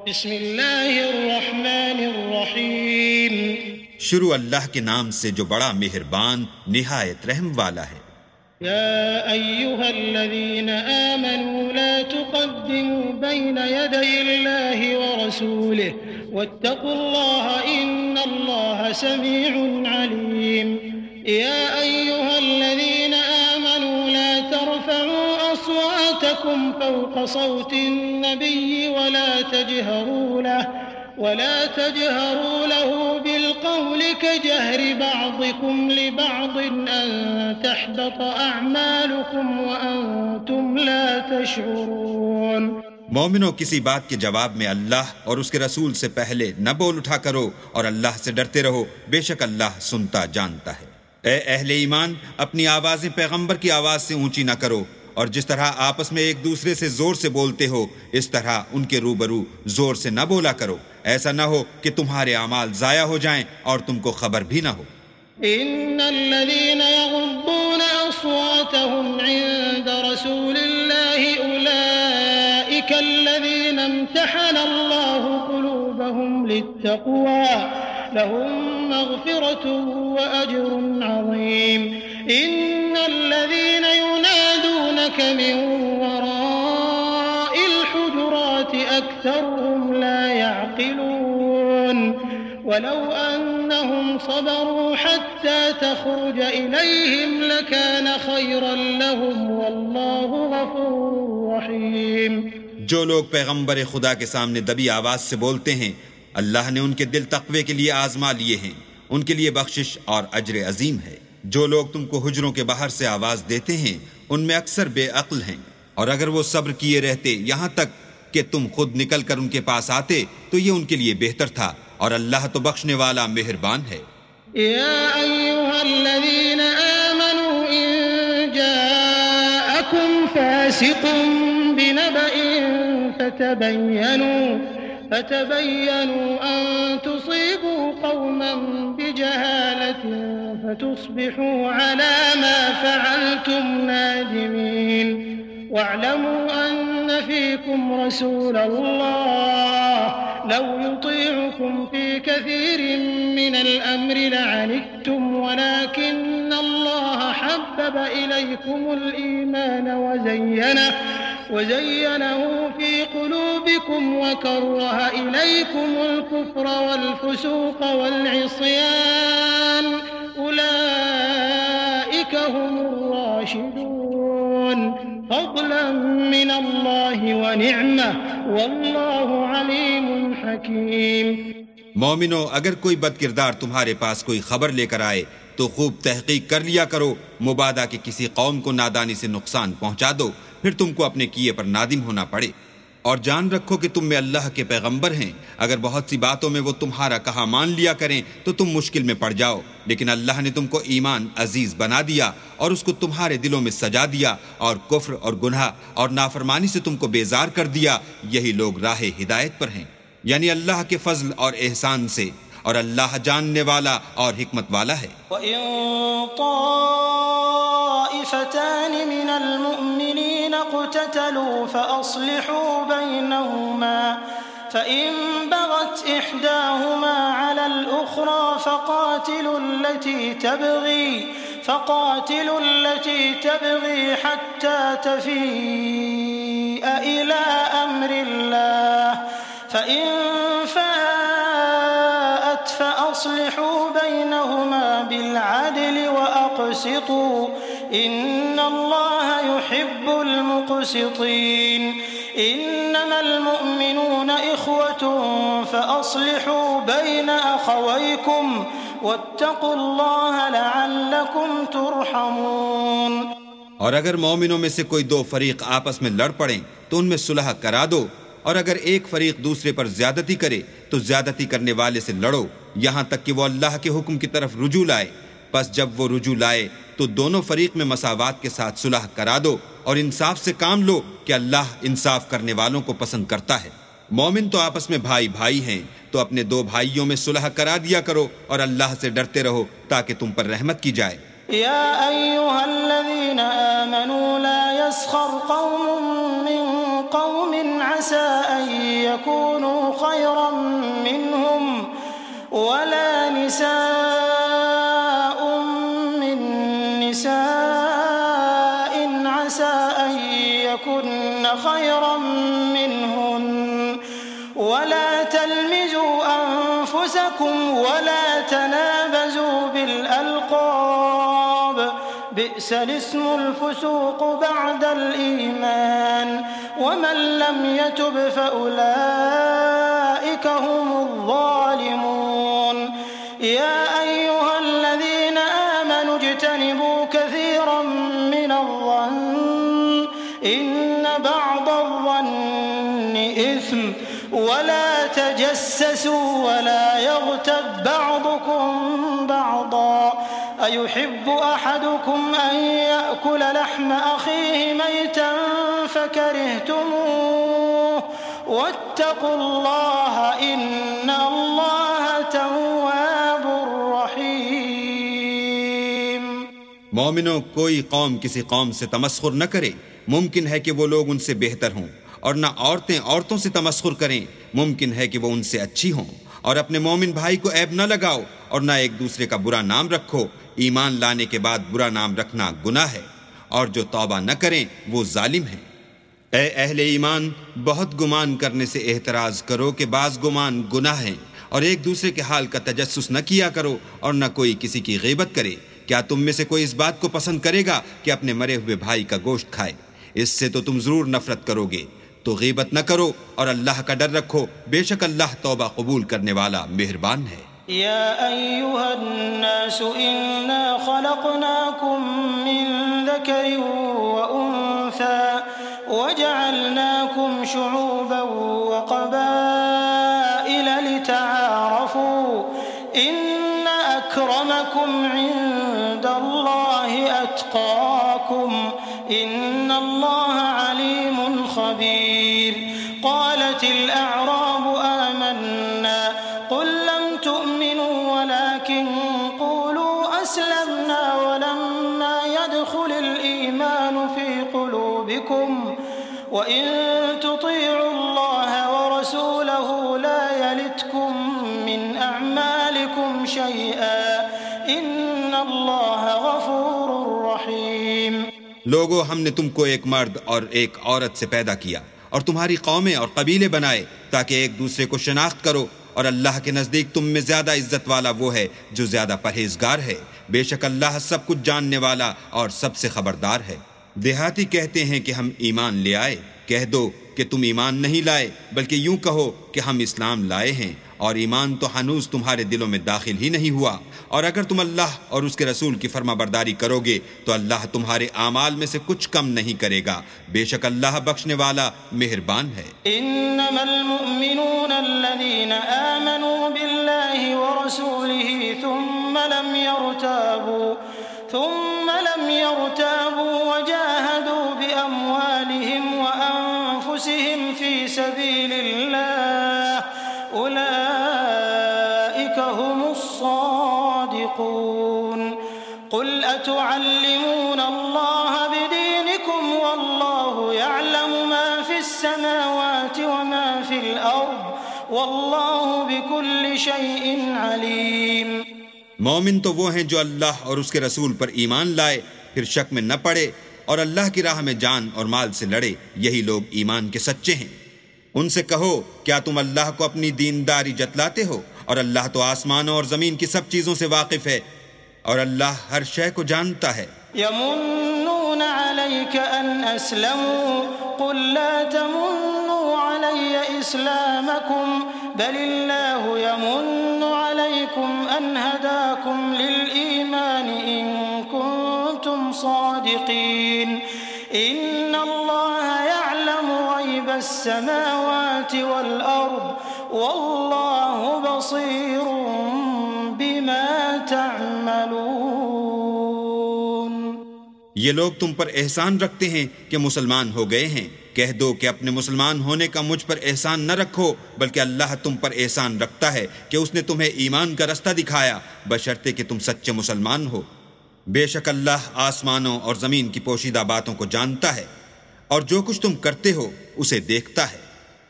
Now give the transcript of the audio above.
بسم اللہ الرحمن الرحیم شروع اللہ کے نام سے جو بڑا مہربان نہایت رحم والا ہے۔ یا ایہا الذین آمنوا لا تقدموا بین یدی اللہ ورسولہ واتقوا اللہ ان اللہ سمیع علیم۔ یا ایہا الذین آمنوا لا ترفعوا أصواتكم فوق صوت النبي ولا تجهروا له بالقول كجهر بعضكم لبعض أن تحبط أعمالكم وأنتم لا تشعرون۔ مومنوں، کسی بات کے جواب میں اللہ اور اس کے رسول سے پہلے نہ بول اٹھا کرو اور اللہ سے ڈرتے رہو، بے شک اللہ سنتا جانتا ہے۔ اے اہل ایمان، اپنی آوازیں پیغمبر کی آواز سے اونچی نہ کرو، اور جس طرح آپس میں ایک دوسرے سے زور سے بولتے ہو اس طرح ان کے روبرو زور سے نہ بولا کرو، ایسا نہ ہو کہ تمہارے اعمال ضائع ہو جائیں اور تم کو خبر بھی نہ ہو۔ ان الذين يغضون اصواتهم عند رسول الله اولئك الذين امتحن الله قلوبهم للتقوى لهم مغفرة واجر عظيم۔ ان الذين ينادونك من وراء الحجرات اكثرهم لا يعقلون ولو انهم صبروا حتى تخرج اليهم لكان خيرا لهم والله غفور رحيم۔ جو لوگ پیغمبر خدا کے سامنے دبی آواز سے بولتے ہیں، اللہ نے ان کے دل تقوی کے لیے آزما لیے ہیں، ان کے لیے بخشش اور اجر عظیم ہے۔ جو لوگ تم کو حجروں کے باہر سے آواز دیتے ہیں ان میں اکثر بے عقل ہیں، اور اگر وہ صبر کیے رہتے یہاں تک کہ تم خود نکل کر ان کے پاس آتے تو یہ ان کے لیے بہتر تھا، اور اللہ تو بخشنے والا مہربان ہے۔ یا ایہا الذین آمنوا ان جاءکم فاسق بنبأ فتبینوا ان تصیبوا قوما بجہالة فتصبحوا على ما فعلتم نادمین۔ واعلموا ان فيكم رسول الله لو يطيعكم في كثير من الأمر لعنتم ولكن الله حبب إليكم الإيمان وزينه في قلوبكم وكره إليكم الكفر والفسوق والعصيان أولئك هم الراشدون فضلا من الله ونعمة والله عليم حكيم۔ مومنو، اگر کوئی بد کردار تمہارے پاس کوئی خبر لے کر آئے تو خوب تحقیق کر لیا کرو، مبادا کہ کسی قوم کو نادانی سے نقصان پہنچا دو، پھر تم کو اپنے کیے پر نادم ہونا پڑے۔ اور جان رکھو کہ تم میں اللہ کے پیغمبر ہیں، اگر بہت سی باتوں میں وہ تمہارا کہا مان لیا کریں تو تم مشکل میں پڑ جاؤ، لیکن اللہ نے تم کو ایمان عزیز بنا دیا اور اس کو تمہارے دلوں میں سجا دیا، اور کفر اور گناہ اور نافرمانی سے تم کو بیزار کر دیا، یہی لوگ راہ ہدایت پر ہیں، یعنی اللہ کے فضل اور احسان سے، اور اللہ جاننے والا اور حکمت والا ہے۔ وَإِن طَائِفَتَانِ مِنَ الْمُؤْمِنِينَ اقْتَتَلُوا فَأَصْلِحُوا بَيْنَهُمَا فَإِن بَغَتْ إِحْدَاهُمَا عَلَى الْأُخْرَى فَقَاتِلُوا الَّتِي تَبْغِي حَتَّى تَفِيءَ إِلَى أَمْرِ اللَّهِ فَإِن فَاءَتْ فَأَصْلِحُوا بَيْنَهُمَا بِالْعَدْلِ وَأَقْسِطُوا إِنَّ اللَّهَ يُحِبُّ الْمُقْسِطِينَ۔ إِنَّمَا الْمُؤْمِنُونَ إِخْوَةٌ فَأَصْلِحُوا بَيْنَ أَخَوَيْكُمْ وَاتَّقُوا اللَّهَ لَعَلَّكُمْ تُرْحَمُونَ۔ اور اگر مومنوں میں سے کوئی دو فریق آپس میں لڑ پڑیں تو ان میں صلح کرا دو، اور اگر ایک فریق دوسرے پر زیادتی کرے تو زیادتی کرنے والے سے لڑو یہاں تک کہ وہ اللہ کے حکم کی طرف رجوع لائے۔ پس جب وہ رجوع لائے تو دونوں فریق میں مساوات کے ساتھ صلح کرا دو، اور انصاف سے کام لو کہ اللہ انصاف کرنے والوں کو پسند کرتا ہے۔ مومن تو آپس میں بھائی بھائی ہیں، تو اپنے دو بھائیوں میں صلح کرا دیا کرو اور اللہ سے ڈرتے رہو تاکہ تم پر رحمت کی جائے۔ یا ایھا الذین آمنوا لا يسخر قوم من قوم عسى أن يكونوا ولا تلمزوا أنفسكم ولا تنابزوا بالألقاب بئس الاسم الفسوق بعد الإيمان ومن لم يتب فأولئك هم الظالمون يا أيها الذين آمنوا اجتنبوا كثيرا من الظن إن بعض الظن إثم ولا تجسسوا ولا يغتب بعضكم بعضا أيحب أحدكم أن يأكل لحم أخيه ميتا فكرهتموه واتقوا الله إن الله تواب رحيم. مومنوں، کوئی قوم کسی قوم سے تمسخر نہ کرے، ممکن ہے کہ وہ لوگ ان سے بہتر ہوں، اور نہ عورتیں عورتوں سے تمسخر کریں، ممکن ہے کہ وہ ان سے اچھی ہوں، اور اپنے مومن بھائی کو عیب نہ لگاؤ اور نہ ایک دوسرے کا برا نام رکھو، ایمان لانے کے بعد برا نام رکھنا گناہ ہے، اور جو توبہ نہ کریں وہ ظالم ہیں۔ اے اہل ایمان، بہت گمان کرنے سے احتراز کرو کہ بعض گمان گناہ ہیں، اور ایک دوسرے کے حال کا تجسس نہ کیا کرو، اور نہ کوئی کسی کی غیبت کرے۔ کیا تم میں سے کوئی اس بات کو پسند کرے گا کہ اپنے مرے ہوئے بھائی کا گوشت کھائے؟ اس سے تو تم ضرور نفرت کرو گے۔ تو غیبت نہ کرو اور اللہ کا ڈر رکھو، بے شک اللہ توبہ قبول کرنے والا مہربان ہے۔ يا أيها الناس إنا خلقناكم من ذكر وأنثى وجعلناكم شعوبا وقبائل لتعارفوا إن أكرمكم عند الله أتقاكم إن الله عليم خبير. قالت الأعراب آمنا قل لم تؤمنوا ولكن قولوا أسلمنا ولما يدخل الإيمان في قلوبكم وإن تطيعوا الله ورسوله لا يلتكم من أعمالكم شيئا إن الله غفور رحيم. لوگو، ہم نے تم کو ایک مرد اور ایک عورت سے پیدا کیا اور تمہاری قومیں اور قبیلے بنائے تاکہ ایک دوسرے کو شناخت کرو، اور اللہ کے نزدیک تم میں زیادہ عزت والا وہ ہے جو زیادہ پرہیزگار ہے۔ بے شک اللہ سب کچھ جاننے والا اور سب سے خبردار ہے۔ دیہاتی کہتے ہیں کہ ہم ایمان لے آئے، کہہ دو کہ تم ایمان نہیں لائے، بلکہ یوں کہو کہ ہم اسلام لائے ہیں، اور ایمان تو ہنوز تمہارے دلوں میں داخل ہی نہیں ہوا، اور اگر تم اللہ اور اس کے رسول کی فرما برداری کرو گے تو اللہ تمہارے اعمال میں سے کچھ کم نہیں کرے گا، بے شک اللہ بخشنے والا مہربان ہے۔ انما المؤمنون الذين آمنوا بالله ورسوله ثم لم يرتابوا وجاهدوا بأموالهم وأنفسهم في سبيل الله أولئك هم الصادقون. قل أتعلمون الله بدينكم والله يعلم ما في السماوات وما في الأرض والله بكل شيء عليم. مومن تو وہ ہیں جو اللہ اور اس کے رسول پر ایمان لائے، پھر شک میں نہ پڑے اور اللہ کی راہ میں جان اور مال سے لڑے، یہی لوگ ایمان کے سچے ہیں۔ ان سے کہو، کیا تم اللہ کو اپنی دینداری جتلاتے ہو؟ اور اللہ تو آسمانوں اور زمین کی سب چیزوں سے واقف ہے، اور اللہ ہر شے کو جانتا ہے۔ يمنون عليك أن أسلموا قل لا تمنوا علي إسلامكم بل الله يمن عليكم أن هداكم للإيمان إن كنتم صادقين إن الله يعلم غيب السماوات والأرض والله بصير بما تعملون. یہ لوگ تم پر احسان رکھتے ہیں کہ مسلمان ہو گئے ہیں، کہہ دو کہ اپنے مسلمان ہونے کا مجھ پر احسان نہ رکھو، بلکہ اللہ تم پر احسان رکھتا ہے کہ اس نے تمہیں ایمان کا رستہ دکھایا، بشرطے کہ تم سچے مسلمان ہو۔ بے شک اللہ آسمانوں اور زمین کی پوشیدہ باتوں کو جانتا ہے، اور جو کچھ تم کرتے ہو اسے دیکھتا ہے۔